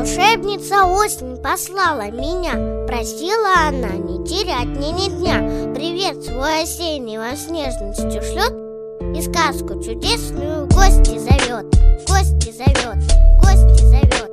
Волшебница осень послала меня, просила она не терять мне ни дня. Привет свой осенний во снежностью шлет и сказку чудесную в гости зовет, гости зовет, гости зовет.